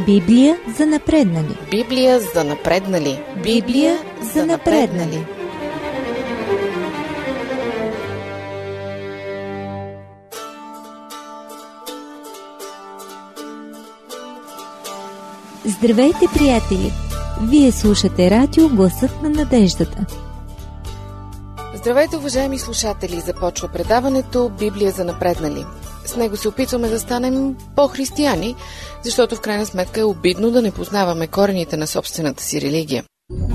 Библия за напреднали. Библия за напреднали. Библия за напреднали. Здравейте, приятели! Вие слушате радио Гласът на надеждата. Здравейте, уважаеми слушатели! Започва предаването Библия за напреднали. С него се опитваме да станем по-християни, защото в крайна сметка е обидно да не познаваме корените на собствената си религия.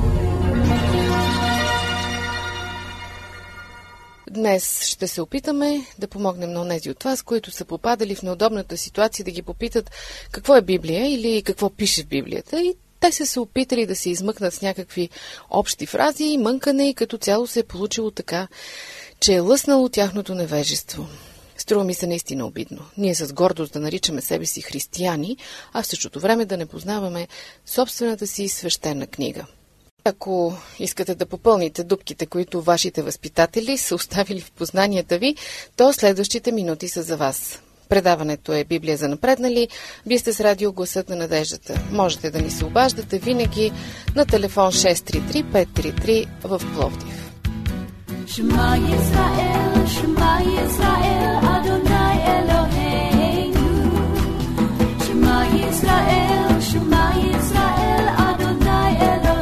Днес ще се опитаме да помогнем на онези от вас, които са попадали в неудобната ситуация да ги попитат какво е Библия или какво пише в Библията, и те са се опитали да се измъкнат с някакви общи фрази и мънкане, и като цяло се е получило така, че е лъснало тяхното невежество. Струва ми се наистина обидно. Ние с гордост да наричаме себе си християни, а в същото време да не познаваме собствената си свещена книга. Ако искате да попълните дупките, които вашите възпитатели са оставили в познанията ви, то следващите минути са за вас. Предаването е Библия за напреднали. Вие сте с радио Гласът на надеждата. Можете да ни се обаждате винаги на телефон 633-533 в Пловдив. Shema Yisrael, Shema Yisrael, Adonai Eloheinu. Shema Yisrael, Shema Yisrael, Adonai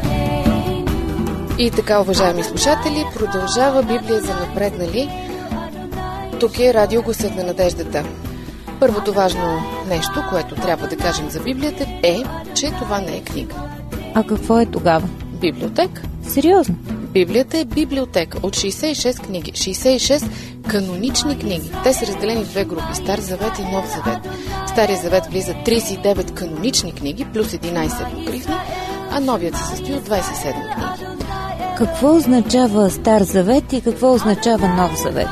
Eloheinu. И така, уважаеми слушатели, продължава Библия за напреднали. Тук е радио Гласът на надеждата. Първото важно нещо, което трябва да кажем за Библията е, че това не е книга. А какво е тогава? Библиотека. Сериозно? Библията е библиотека от 66 книги, 66 канонични книги. Те са разделени в две групи – Стар завет и Нов завет. В Стария завет влизат 39 канонични книги, плюс 11 апокрифни, а Новият се състои от 27 книги. Какво означава Стар завет и какво означава Нов завет?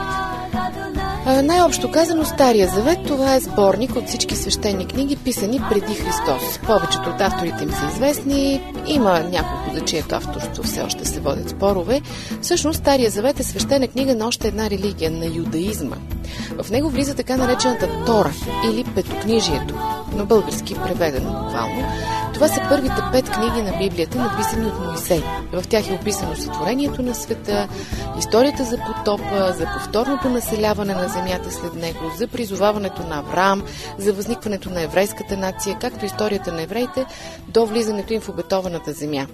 Най-общо казано, Стария завет, това е сборник от всички свещени книги, писани преди Христос. Повечето от авторите им са известни, има няколко, за чието авторство все още се водят спорове. Всъщност, Стария завет е свещена книга на още една религия, на юдаизма. В него влиза така наречената Тора, или Петокнижието, на български преведено буквално. Това са първите 5 книги на Библията, написани от Моисей. В тях е описано сътворението на света, историята за потопа, за повторното населяване на земята след него, за призоваването на Авраам, за възникването на еврейската нация, както историята на евреите до влизането им в обетованата земя.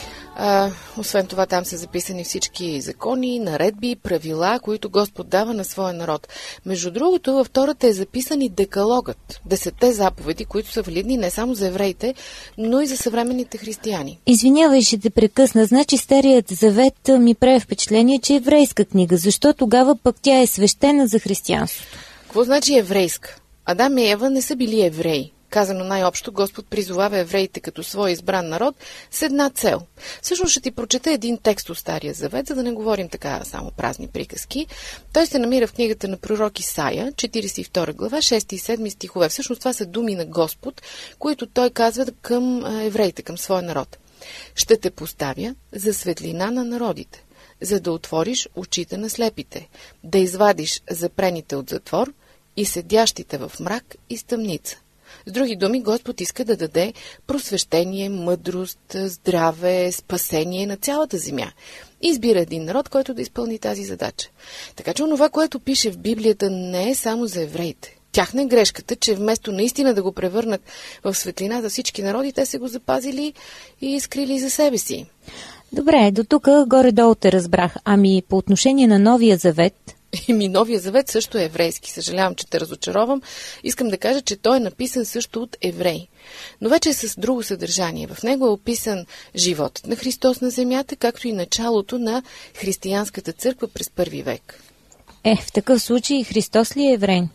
Освен това, там са записани всички закони, наредби, правила, които Господ дава на своя народ. Между другото, във Тората е записан и Декалогът, 10 заповеди, които са валидни не само за евреите, но и за съвременните християни. Извинявай, ще те прекъсна. Значи Старият завет ми прави впечатление, че е еврейска книга. Защо тогава пък тя е свещена за християнството? Какво значи еврейска? Адам и Ева не са били евреи. Казано най-общо, Господ призовава евреите като свой избран народ с една цел. Всъщност ще ти прочета един текст от Стария завет, за да не говорим така само празни приказки. Той се намира в книгата на пророк Исаия, 42 глава, 6 и 7 стихове. Всъщност това са думи на Господ, които той казва към евреите, към своя народ. Ще те поставя за светлина на народите, за да отвориш очите на слепите, да извадиш запрените от затвор и седящите в мрак и стъмница. С други думи, Господ иска да даде просвещение, мъдрост, здраве, спасение на цялата земя. И избира един народ, който да изпълни тази задача. Така че онова, което пише в Библията, не е само за евреите. Тяхна е грешката, че вместо наистина да го превърнат в светлина за всички народи, те се го запазили и изкрили за себе си. Добре, до тук горе-долу те разбрах. Ами по отношение на Новия завет... Новия завет също е еврейски. Съжалявам, че те разочаровам. Искам да кажа, че той е написан също от евреи. Но вече е с друго съдържание. В него е описан животът на Христос на земята, както и началото на християнската църква през първи век. В такъв случай Христос ли е еврей?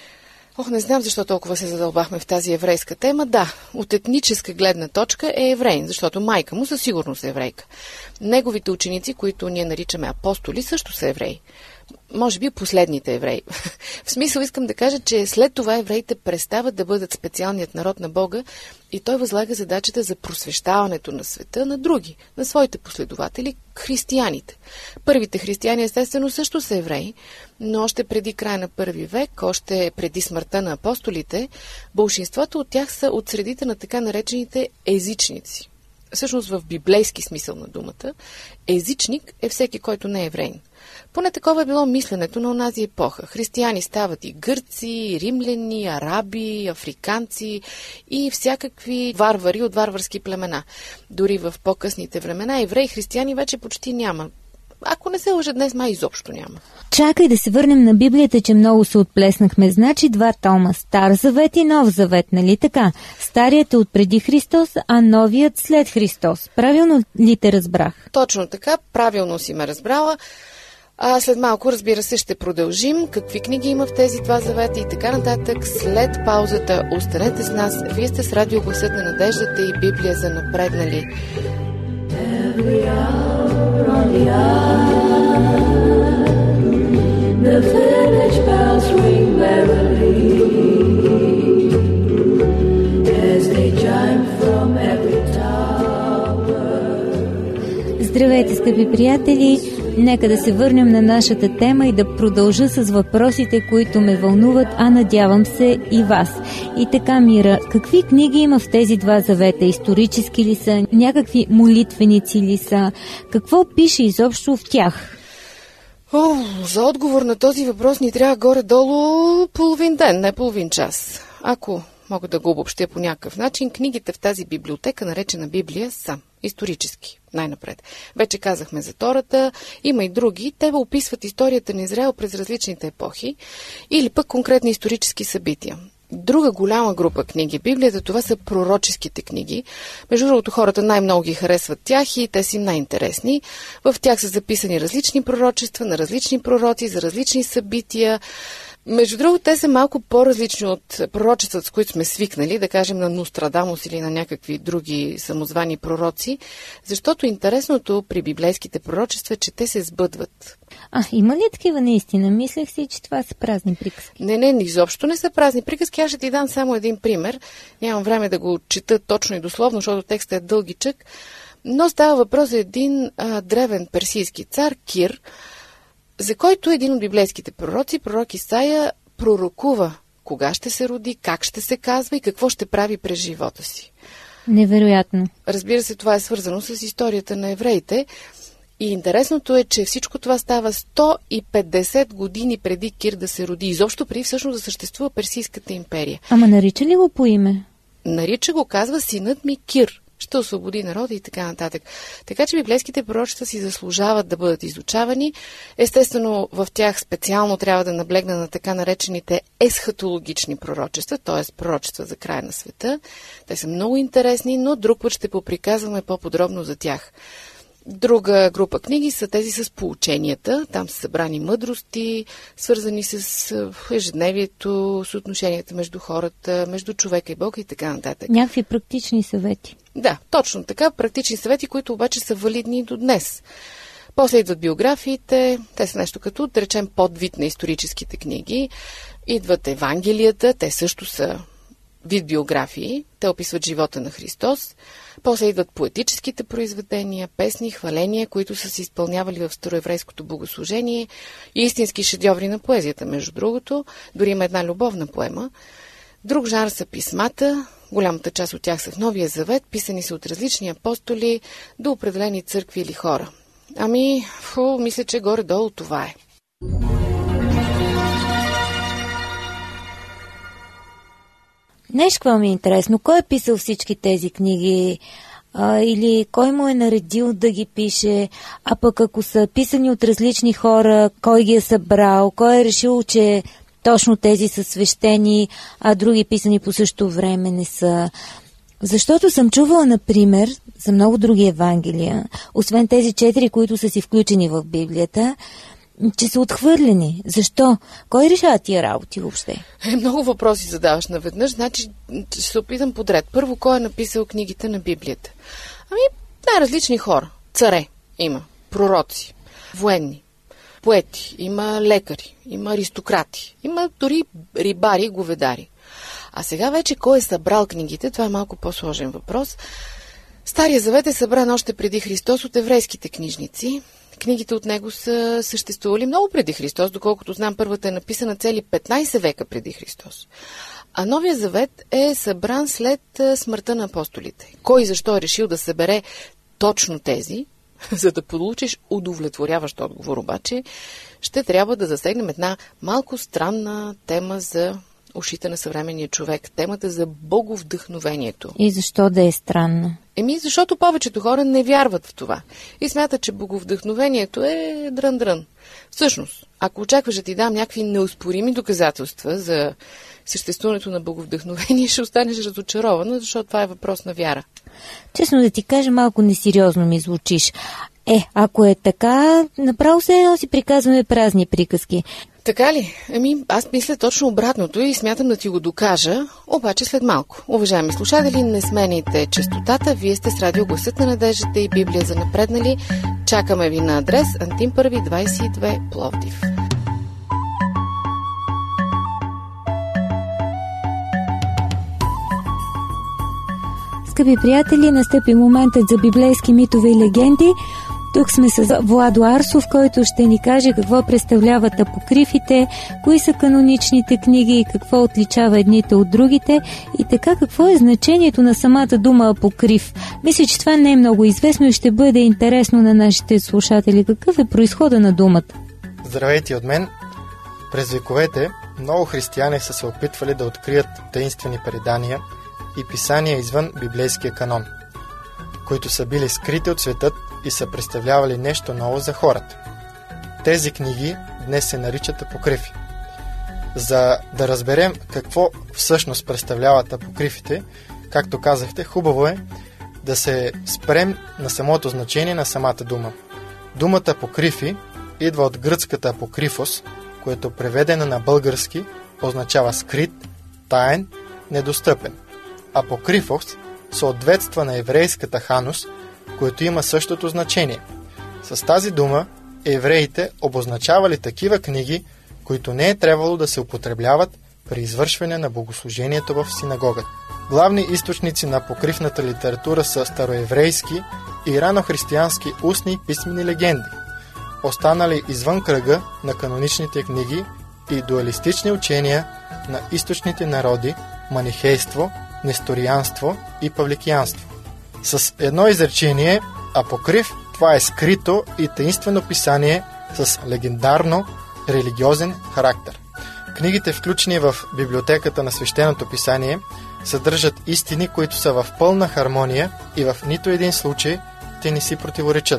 Не знам защо толкова се задълбахме в тази еврейска тема. Да, от етническа гледна точка е еврей, защото майка му със сигурност е еврейка. Неговите ученици, които ние наричаме апостоли, също са евреи. може би последните евреи. В смисъл искам да кажа, че след това евреите престават да бъдат специалният народ на Бога и той възлага задачата за просвещаването на света на други, на своите последователи, християните. Първите християни естествено също са евреи, но още преди края на първи век, още преди смъртта на апостолите, болшинството от тях са от средите на така наречените езичници. Всъщност в библейски смисъл на думата, езичник е всеки, който не е евреин. Поне такова е било мисленето на онази епоха. Християни стават и гърци, и римляни, араби, африканци и всякакви варвари от варварски племена. Дори в по-късните времена евреи християни вече почти няма. Ако не се лъжа, днес май изобщо няма. Чакай да се върнем на Библията, че много се отплеснахме. Значи 2 тома, Стар завет и Нов завет, нали така? Старият е от преди Христос, а новият след Христос. Правилно ли те разбрах? Точно така, правилно си ме разбрала. А след малко, разбира се, ще продължим какви книги има в тези 2 завета и така нататък. След паузата останете с нас. Вие сте с радио Гласът на надеждата и Библия за напреднали. The village bells ring merrily as they chime from every tower. Здравейте, скъпи приятели! Нека да се върнем на нашата тема и да продължа с въпросите, които ме вълнуват, а надявам се и вас. И така, Мира, какви книги има в тези 2 завета? Исторически ли са? Някакви молитвеници ли са? Какво пише изобщо в тях? За отговор на този въпрос ни трябва горе-долу половин ден, не половин час. Ако мога да го обобщя по някакъв начин, книгите в тази библиотека, наречена Библия, са исторически. Най-напред. Вече казахме за Тората, има и други. Те описват историята на Израел през различните епохи или пък конкретни исторически събития. Друга голяма група книги, Библията, това са пророческите книги. Между другото, хората най-много ги харесват тях и те са им най-интересни. В тях са записани различни пророчества на различни пророци за различни събития. Между другото, те са малко по-различни от пророчествата, с които сме свикнали, да кажем на Нострадамус или на някакви други самозвани пророци, защото интересното при библейските пророчества е, че те се сбъдват. Има ли такива наистина? Мислех си, че това са празни приказки. Не, изобщо не са празни приказки. Аз ще ти дам само един пример. Нямам време да го чета точно и дословно, защото текстът е дългичък. Но става въпрос за един древен персийски цар, Кир, за който един от библейските пророци, пророк Исаия, пророкува кога ще се роди, как ще се казва и какво ще прави през живота си. Невероятно. Разбира се, това е свързано с историята на евреите. И интересното е, че всичко това става 150 години преди Кир да се роди. Изобщо преди всъщност да съществува Персийската империя. Ама нарича ли го по име? Нарича го, казва синът ми Кир. Ще освободи народа и така нататък. Така че библейските пророчества си заслужават да бъдат изучавани. Естествено, в тях специално трябва да наблегна на така наречените есхатологични пророчества, т.е. пророчества за края на света. Те са много интересни, но друг път ще поприказваме по-подробно за тях. Друга група книги са тези с поученията. Там са събрани мъдрости, свързани с ежедневието, с отношенията между хората, между човека и Бога и така нататък. Някакви практични съвети. Да, точно така. Практични съвети, които обаче са валидни и до днес. После идват биографиите. Те са нещо като, да речем, подвид на историческите книги. Идват Евангелията. Те също са вид биографии. Те описват живота на Христос. После идват поетическите произведения, песни, хваления, които са се изпълнявали в староеврейското богослужение и истински шедьоври на поезията, между другото. Дори има една любовна поема. Друг жанр са писмата. Голямата част от тях са в Новия завет, писани са от различни апостоли до определени църкви или хора. Мисля, че горе-долу това е. Знаеш какво ми е интересно? Кой е писал всички тези книги? Или кой му е наредил да ги пише? А пък ако са писани от различни хора, кой ги е събрал? Кой е решил, че точно тези са свещени, а други писани по същото време не са? Защото съм чувала, например, за много други евангелия, освен тези 4, които са си включени в Библията, че са отхвърлени. Защо? Кой решава тия работи въобще? Много въпроси задаваш наведнъж, значи ще се опитам подред. Първо, кой е написал книгите на Библията? Най-различни хора. Царе има, пророци, военни, поети, има лекари, има аристократи, има дори рибари и говедари. А сега вече кой е събрал книгите, това е малко по-сложен въпрос. Стария завет е събран още преди Христос от еврейските книжници. Книгите от него са съществували много преди Христос, доколкото знам, първата е написана цели 15 века преди Христос. А Новия завет е събран след смъртта на апостолите. Кой и защо е решил да събере точно тези, за да получиш удовлетворяващ отговор, обаче ще трябва да засегнем една малко странна тема за ушите на съвременния човек. Темата за боговдъхновението. И защо да е странно? Защото повечето хора не вярват в това. И смятат, че боговдъхновението е дрън-дрън. Всъщност, ако очакваш да ти дам някакви неоспорими доказателства за съществуването на боговдъхновение, ще останеш разочарована, защото това е въпрос на вяра. Честно да ти кажа, малко несериозно ми звучиш. Ако е така, направо се едно си приказваме празни приказки. Така ли? Аз мисля точно обратното и смятам да ти го докажа, обаче след малко. Уважаеми слушатели, не сменяйте честотата, вие сте с радио Гласът на надеждата и Библия за напреднали. Чакаме ви на адрес Антим Първи, 22, Пловдив. Скъпи приятели, настъпи моментът за библейски митове и легенди. Тук сме с Владо Арсов, който ще ни каже какво представляват апокрифите, кои са каноничните книги и какво отличава едните от другите и така какво е значението на самата дума апокриф. Мисля, че това не е много известно и ще бъде интересно на нашите слушатели. Какъв е произхода на думата? Здравейте от мен! През вековете много християни са се опитвали да открият таинствени предания и писания извън библейския канон, които са били скрити от светът и са представлявали нещо ново за хората. Тези книги днес се наричат апокрифи. За да разберем какво всъщност представляват апокрифите, както казахте, хубаво е да се спрем на самото значение на самата дума. Думата апокрифи идва от гръцката апокрифос, което преведено на български означава скрит, таен, недостъпен. Апокрифос съответства на еврейската ханус, което има същото значение. С тази дума евреите обозначавали такива книги, които не е трябвало да се употребяват при извършване на богослужението в синагогата. Главни източници на апокрифната литература са староеврейски и ранохристиянски устни и писмени легенди, останали извън кръга на каноничните книги и дуалистични учения на източните народи, манихейство, несторианство и павликианство. С едно изречение, апокриф, това е скрито и таинствено писание с легендарно религиозен характер. Книгите, включени в библиотеката на свещеното писание, съдържат истини, които са в пълна хармония и в нито един случай те не си противоречат.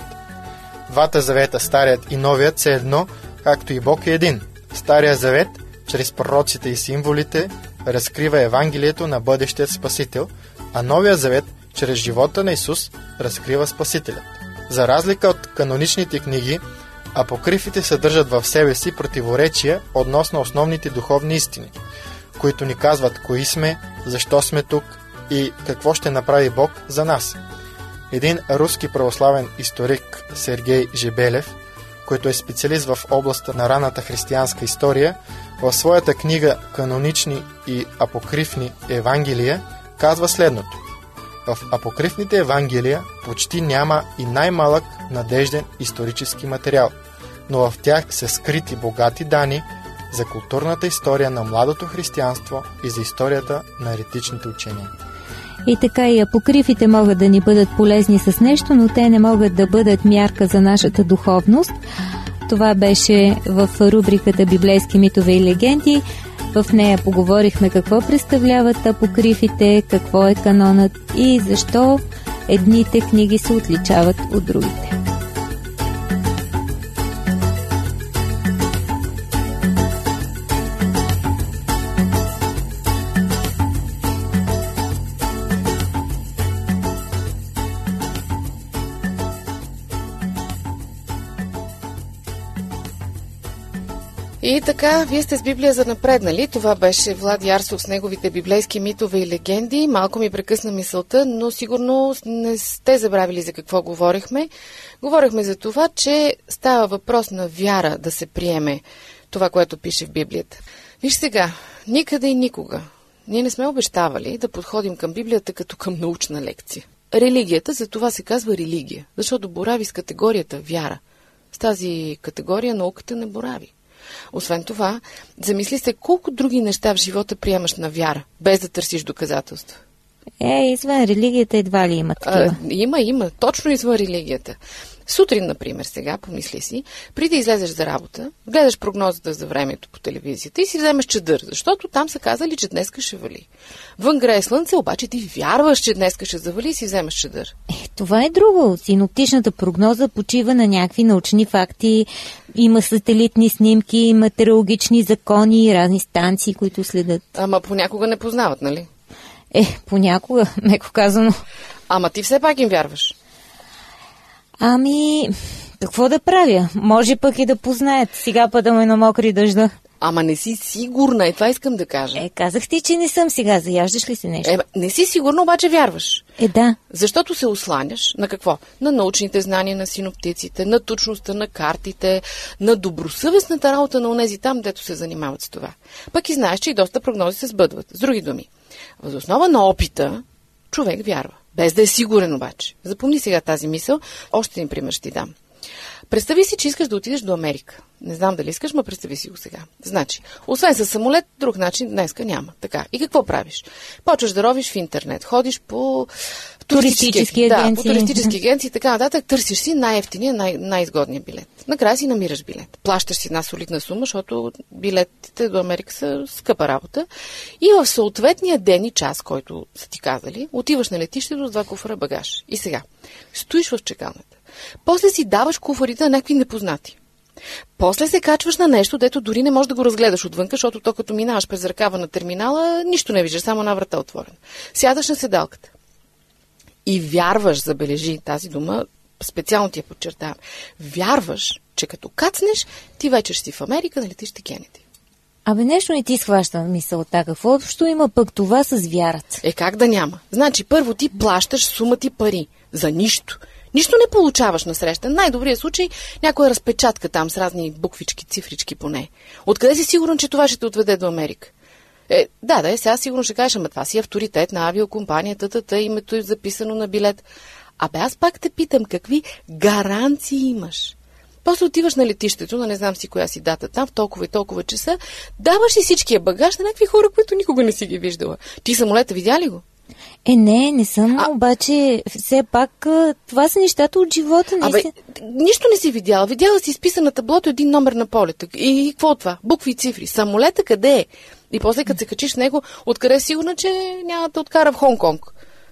Двата завета, Старият и Новият, са едно, както и Бог е един. Стария завет, чрез пророците и символите, разкрива Евангелието на бъдещият Спасител, а Новия завет, чрез живота на Исус, разкрива Спасителят. За разлика от каноничните книги, апокрифите съдържат в себе си противоречия относно основните духовни истини, които ни казват кои сме, защо сме тук и какво ще направи Бог за нас. Един руски православен историк Сергей Жебелев, който е специалист в областта на ранната християнска история, в своята книга «Канонични и апокрифни Евангелия» казва следното. В апокрифните Евангелия почти няма и най-малък надежден исторически материал, но в тях са скрити богати данни за културната история на младото християнство и за историята на еретичните учения. И така и апокрифите могат да ни бъдат полезни с нещо, но те не могат да бъдат мярка за нашата духовност. Това беше в рубриката Библейски митове и легенди. В нея поговорихме какво представляват апокрифите, какво е канонът и защо едните книги се отличават от другите. И така, вие сте с Библия за напреднали. Това беше Влади Арсов с неговите библейски митове и легенди. Малко ми прекъсна мисълта, но сигурно не сте забравили за какво говорихме. Говорихме за това, че става въпрос на вяра да се приеме това, което пише в Библията. Виж сега, никъде и никога ние не сме обещавали да подходим към Библията като към научна лекция. Религията, за това се казва религия, защото борави с категорията вяра. С тази категория науката не борави. Освен това, замисли се колко други неща в живота приемаш на вяра, без да търсиш доказателства. Извън религията едва ли има такива? Има. Точно извън религията. Сутрин, например, сега, помисли си, преди да излезеш за работа, гледаш прогнозата за времето по телевизията и си вземеш чадър, защото там са казали, че днеска ще вали. Вън грее слънце, обаче ти вярваш, че днеска ще завали и си вземеш чадър. Това е друго. Синоптичната прогноза почива на някакви научни факти, има сателитни снимки, метеорологични закони, разни станции, които следят. Ама понякога не познават, нали? Понякога, меко казано. Ама ти все пак им вярваш. Какво да правя? Може пък и да познаят. Сега падаме на мокри дъжда. Ама не си сигурна, това искам да кажа. Казах ти, че не съм сега. Заяждаш ли се нещо? Не си сигурна, обаче вярваш. Да. Защото се осланяш на какво? На научните знания на синоптиците, на точността на картите, на добросъвестната работа на онези там, дето се занимават с това. Пък и знаеш, че и доста прогнози се сбъдват. С други думи, въз основа на опита, човек вярва. Без да е сигурен обаче. Запомни сега тази мисъл. Още един пример ще ти дам. Представи си, че искаш да отидеш до Америка. Не знам дали искаш, но представи си го сега. Значи, освен със самолет, друг начин днеска няма. Така. И какво правиш? Почваш да ровиш в интернет, ходиш по туристически агенции. Да, по туристически агенции и така нататък, търсиш си най-евтиния, най-изгодния билет. Накрая си намираш билет. Плащаш си една солидна сума, защото билетите до Америка са скъпа работа. И в съответния ден и час, който са ти казали, отиваш на летището с 2 куфара багаж. И сега, стоиш в чекалната. После си даваш куфарите на някакви непознати. После се качваш на нещо, дето дори не можеш да го разгледаш отвън, защото то като минаваш през ръкава на терминала, нищо не виждаш, само една врата отворена. Сядаш на седалката. И вярваш, забележи тази дума, специално ти я подчертавам. Вярваш, че като кацнеш, ти вече ще си в Америка на летище Кенеди. Нещо не ти схваща мисълта. Какво общо има пък това с вярата? Как да няма? Значи, първо ти плащаш сума ти пари. За нищо. Нищо не получаваш насреща. Най-добрият случай някоя разпечатка там с разни буквички, цифрички поне. Откъде си сигурен, че това ще те отведе до Америка? Сега сигурно ще кажеш, ама това си авторитет на авиокомпанията, името е записано на билет. Аз пак те питам, какви гаранции имаш? После отиваш на летището, на не знам си коя си дата там, в толкова и толкова часа, даваш си всичкия багаж на някакви хора, които никога не си ги виждала. Ти самолета видя ли го? Не съм, обаче все пак това са нещата от живота. Нищо не си видяла. Видяла си изписан на таблото един номер на полета. И какво това? Букви и цифри. Самолета къде е? И после като се качиш в него, откъде е сигурна, че няма да откара в Хонг-Конг?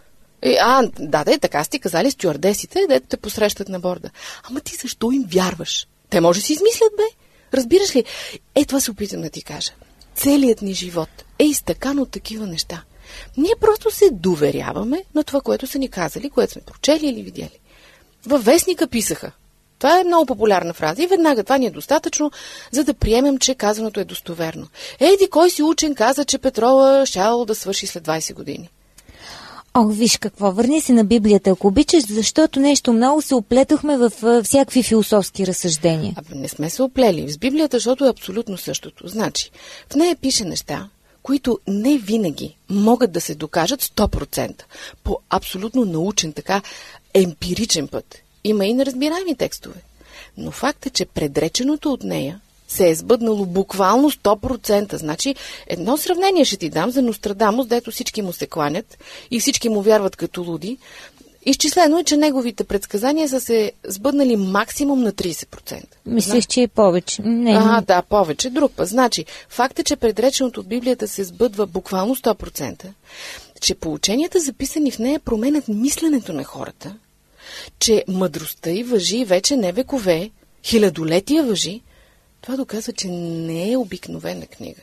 Така сте казали стюардесите, дето те посрещат на борда. Ама ти защо им вярваш? Те може да си измислят, бе. Разбираш ли? Това се опитам да ти кажа. Целият ни живот е изтъкан от такива неща. Ние просто се доверяваме на това, което са ни казали, което сме прочели или видели. Във вестника писаха. Това е много популярна фраза и веднага това ни е достатъчно, за да приемем, че казаното е достоверно. Кой си учен каза, че петрола щял да свърши след 20 години. Виж какво, върни се на Библията, ако обичаш, защото нещо много се оплетохме в всякакви философски разсъждения. Не сме се оплели с Библията, защото е абсолютно същото. Значи, в нея пише неща, които не винаги могат да се докажат 100%, по абсолютно научен, така емпиричен път. Има и неразбираеми текстове. Но факт е, че предреченото от нея се е сбъднало буквално 100%. Значи, едно сравнение ще ти дам за Нострадамус, дето всички му се кланят и всички му вярват като луди. Изчислено е, че неговите предсказания са се сбъднали максимум на 30%. Мислех, че е повече. Повече. Друг път. Значи, факт е, че предреченото от Библията се сбъдва буквално 100%, че поученията, записани в нея, променят мисленето на хората, че мъдростта й важи вече не векове, хилядолетия важи. Това доказва, че не е обикновена книга.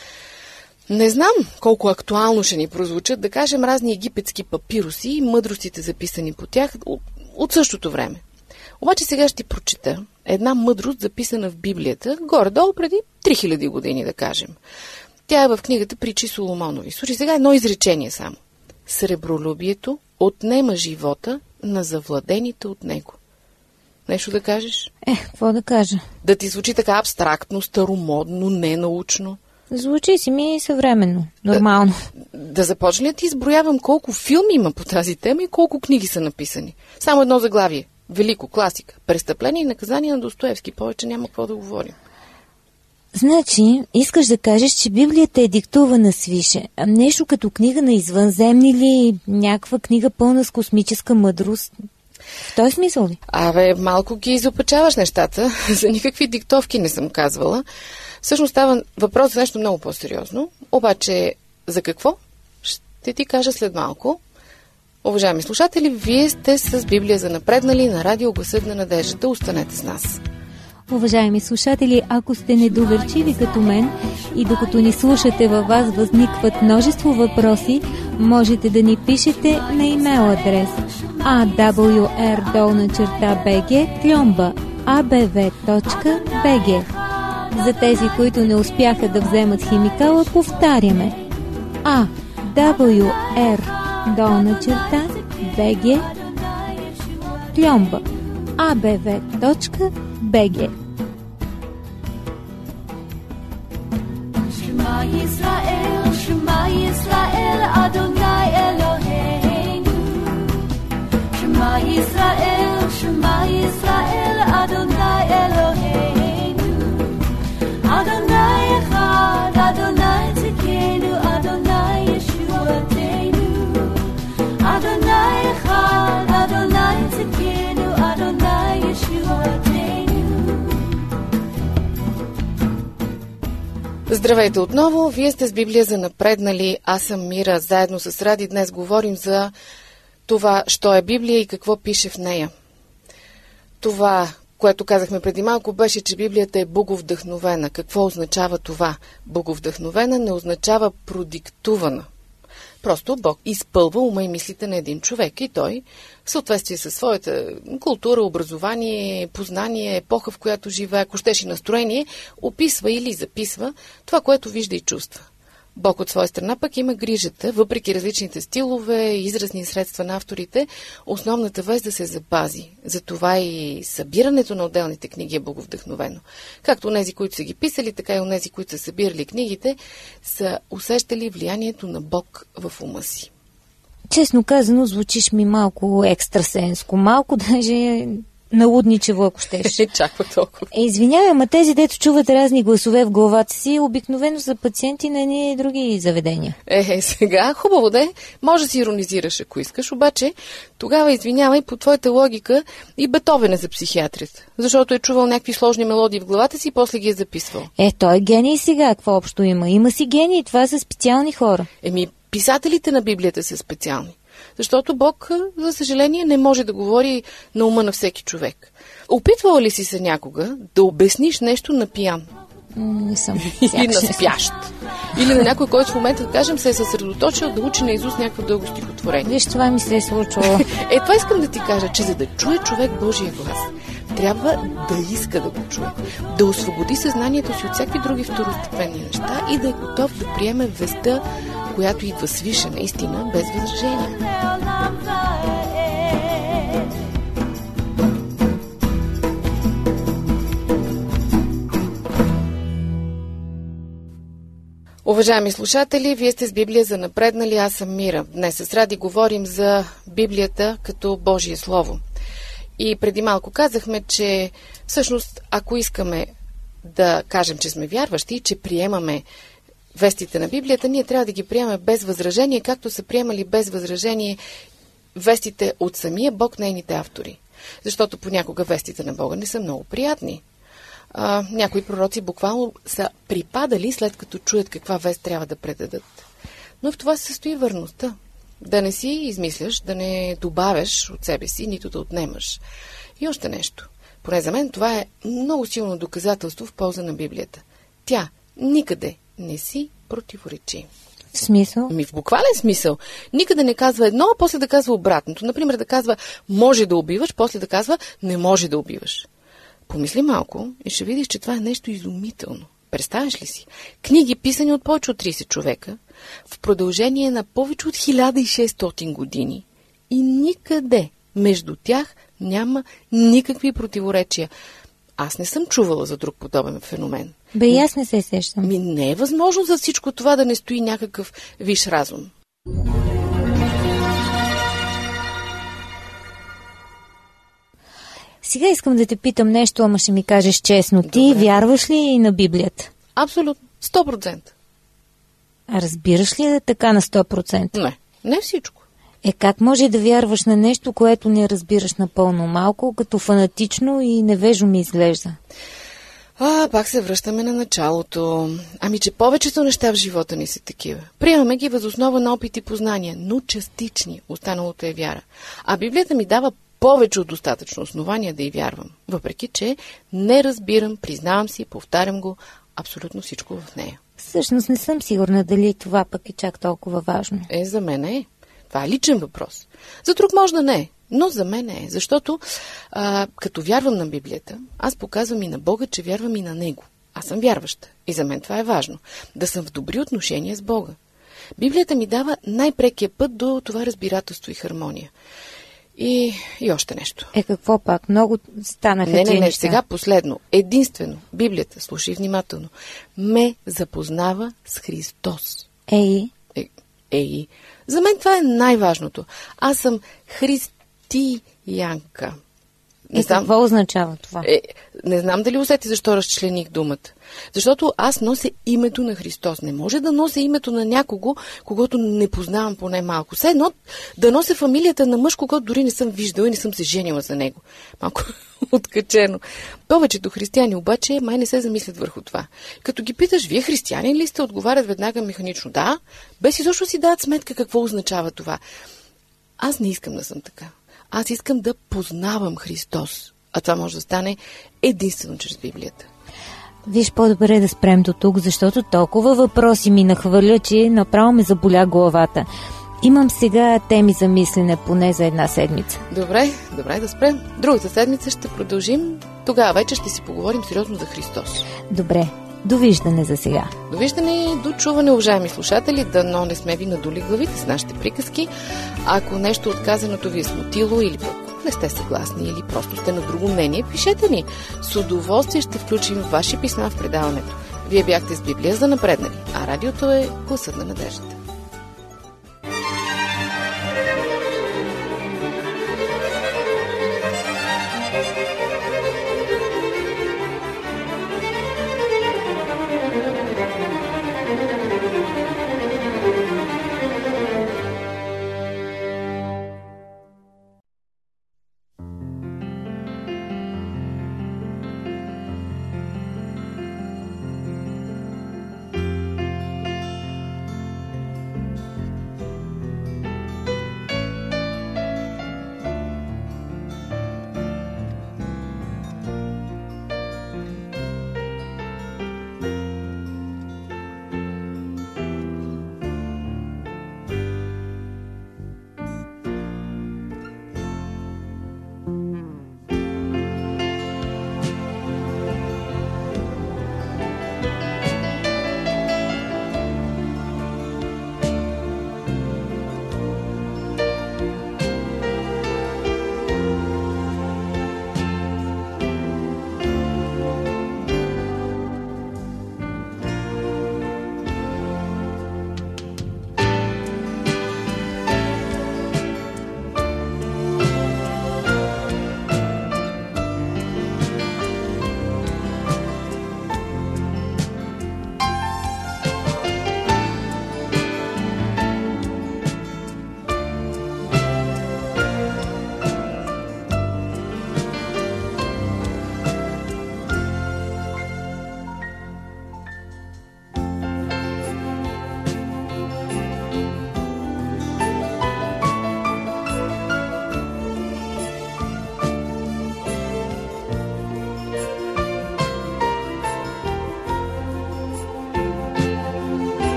Не знам колко актуално ще ни прозвучат, да кажем, разни египетски папируси и мъдростите записани по тях от същото време. Обаче сега ще ти прочета една мъдрост, записана в Библията, горе-долу преди 3000 години, да кажем. Тя е в книгата Притчи Соломонови. Слушай, сега едно изречение само. Сребролюбието отнема живота на завладените от него. Нещо да кажеш? Какво да кажа? Да ти звучи така абстрактно, старомодно, ненаучно? Звучи си ми съвременно, нормално. Да започне ли ти изброявам колко филми има по тази тема и колко книги са написани? Само едно заглавие. Велико, класика. Престъпление и наказание на Достоевски. Повече няма какво да говорим. Значи, искаш да кажеш, че Библията е диктувана свише. Нещо като книга на извънземни или някаква книга пълна с космическа мъдрост? В този смисъл ли? Малко ги изопачаваш нещата. За никакви диктовки не съм казвала. Всъщност става въпрос за нещо много по-сериозно. Обаче, за какво? Ще ти кажа след малко. Уважаеми слушатели, вие сте с Библия за напреднали на радио Гласът на надеждата. Останете с нас. Уважаеми слушатели, ако сте недоверчиви като мен и докато ни слушате във вас възникват множество въпроси, можете да ни пишете на имейл адрес awr@bg.abv.bg. За тези, които не успяха да вземат химикала, повтаряме awr@bg.abv.bg. Shema Yisrael, Shema Yisrael, Adonai Eloheinu. Shema Yisrael, Shema Yisrael, Adonai Eloheinu. Adonai Echad, Adonai Tzidkenu, Adonai Yeshuateinu. Adonai Echad, Adonai Tzidkenu, Adonai Yeshuateinu. Здравейте отново! Вие сте с Библия за напреднали. Аз съм Мира. Заедно с Ради днес говорим за това, що е Библия и какво пише в нея. Това, което казахме преди малко, беше, че Библията е боговдъхновена. Какво означава това? Боговдъхновена не означава продиктувана. Просто Бог изпълва ума и мислите на един човек и той, в съответствие със своята култура, образование, познание, епоха, в която живее, ако щеш и настроение, описва или записва това, което вижда и чувства. Бог от своя страна пък има грижата, въпреки различните стилове, изразни средства на авторите, основната вест да се запази. Затова и събирането на отделните книги е боговдъхновено. Както онези, които са ги писали, така и онези, които са събирали книгите, са усещали влиянието на Бог в ума си. Честно казано, звучиш ми малко екстрасенско, малко даже налудничево, ако щеш. Чаква толкова. Извинявай, ама тези, дето чуват разни гласове в главата си, обикновено са пациенти на едни и други заведения. Сега, хубаво да е. Може да си иронизираш, ако искаш, обаче тогава, извинявай, по твоята логика и Бетовен е за психиатрията. Защото е чувал някакви сложни мелодии в главата си и после ги е записвал. Той е гений сега, какво общо има? Има си гений, това са специални хора. Писателите на Библията са специални. Защото Бог, за съжаление, не може да говори на ума на всеки човек. Опитвала ли си се някога да обясниш нещо на пиян? Не съм. Или на спящ? Или на някой, който в момента, да кажем, се е съсредоточил да учи наизуст някакво дълго стихотворение? Виж, това ми се е случило. Това искам да ти кажа, че за да чуе човек Божия глас, трябва да иска да го чуе, да освободи съзнанието си от всякакви други второстепенни неща и да е готов да приеме вестта, която идва свише наистина, без възражение. Уважаеми слушатели, вие сте с Библия за напреднали, аз съм Мира. Днес с Ради говорим за Библията като Божие Слово. И преди малко казахме, че всъщност, ако искаме да кажем, че сме вярващи и че приемаме вестите на Библията, ние трябва да ги приемаме без възражение, както са приемали без възражение вестите от самия Бог, нейните автори. Защото понякога вестите на Бога не са много приятни. Някои пророци буквално са припадали, след като чуят каква вест трябва да предадат. Но в това се състои върността. Да не си измисляш, да не добавяш от себе си, нито да отнемаш. И още нещо. Поне за мен това е много силно доказателство в полза на Библията. Тя никъде не си противоречи. В смисъл? В буквален смисъл. Никъде не казва едно, а после да казва обратното. Например, да казва може да убиваш, после да казва не може да убиваш. Помисли малко и ще видиш, че това е нещо изумително. Представяш ли си? Книги, писани от повече от 30 човека, в продължение на повече от 1600 години и никъде между тях няма никакви противоречия. Аз не съм чувала за друг подобен феномен. Бе, и аз не се сещам. Не е възможно за всичко това да не стои някакъв висш разум. Сега искам да те питам нещо, ама ще ми кажеш честно. Добре. Ти вярваш ли на Библията? Абсолютно. 100%. А разбираш ли я така на 100%? Не всичко. Как може да вярваш на нещо, което не разбираш напълно? Малко като фанатично и невежо ми изглежда. Пак се връщаме на началото. Че повечето неща в живота ни са такива. Приемаме ги въз основа на опит и познания, но частични. Останалото е вяра. А Библията ми дава повече от достатъчно основания да й вярвам. Въпреки че не разбирам, признавам си, повтарям го, абсолютно всичко в нея. Всъщност не съм сигурна дали това пък е чак толкова важно. За мен е. Това е личен въпрос. За друг може да не е, но за мен е. Защото като вярвам на Библията, аз показвам и на Бога, че вярвам и на Него. Аз съм вярваща. И за мен това е важно. Да съм в добри отношения с Бога. Библията ми дава най-прекия път до това разбирателство и хармония. И още нещо. Какво пак? Много станаха тия неща. Сега последно. Единствено, Библията, слушай внимателно, ме запознава с Христос. За мен това е най-важното. Аз съм християнка. Какво означава това? Не знам дали усети защо разчлених думата. Защото аз нося името на Христос. Не може да нося името на някого, когото не познавам поне малко. Все едно да нося фамилията на мъж, когото дори не съм виждала и не съм се женила за него. Малко откачено. Повечето християни обаче май не се замислят върху това. Като ги питаш, вие християни ли сте, отговарят веднага механично. Да, без изобщо си дават сметка какво означава това. Аз не искам да съм така. Аз искам да познавам Христос. А това може да стане единствено чрез Библията. Виж, по-добре да спрем до тук, защото толкова въпроси ми нахвърля, че направо ме заболя главата. Имам сега теми за мислене поне за една седмица. Добре да спрем. Другата седмица ще продължим. Тогава вече ще си поговорим сериозно за Христос. Добре. Довиждане за сега. Довиждане и до чуване, уважаеми слушатели, дано не сме ви надули главите с нашите приказки. Ако нещо от казаното ви е смутило или пък не сте съгласни или просто сте на друго мнение, пишете ни. С удоволствие ще включим ваши писма в предаването. Вие бяхте с Библия за напреднали, а радиото е гласът на надеждата.